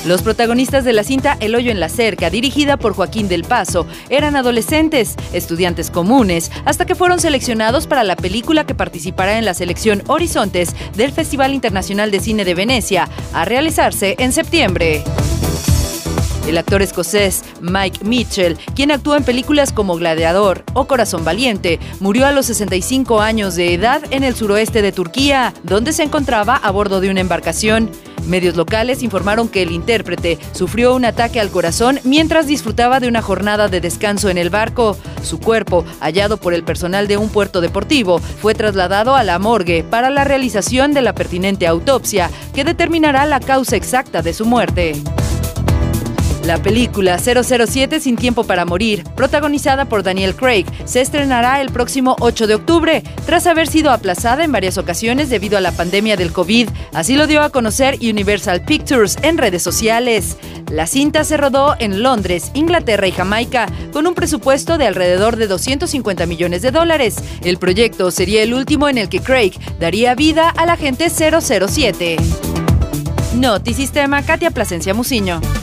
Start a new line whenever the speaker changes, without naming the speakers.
Los protagonistas de la cinta El hoyo en la cerca, dirigida por Joaquín del Paso, eran adolescentes, estudiantes comunes, hasta que fueron seleccionados para la película que participará en la selección Horizontes del Festival Internacional de Cine de Venecia, a realizarse en septiembre. El actor escocés Mike Mitchell, quien actuó en películas como Gladiador o Corazón Valiente, murió a los 65 años de edad en el suroeste de Turquía, donde se encontraba a bordo de una embarcación. Medios locales informaron que el intérprete sufrió un ataque al corazón mientras disfrutaba de una jornada de descanso en el barco. Su cuerpo, hallado por el personal de un puerto deportivo, fue trasladado a la morgue para la realización de la pertinente autopsia que determinará la causa exacta de su muerte. La película 007 Sin tiempo para morir, protagonizada por Daniel Craig, se estrenará el próximo 8 de octubre, tras haber sido aplazada en varias ocasiones debido a la pandemia del COVID. Así lo dio a conocer Universal Pictures en redes sociales. La cinta se rodó en Londres, Inglaterra y Jamaica, con un presupuesto de alrededor de $250 millones. El proyecto sería el último en el que Craig daría vida al agente 007. Notisistema, Katia Plasencia Muciño.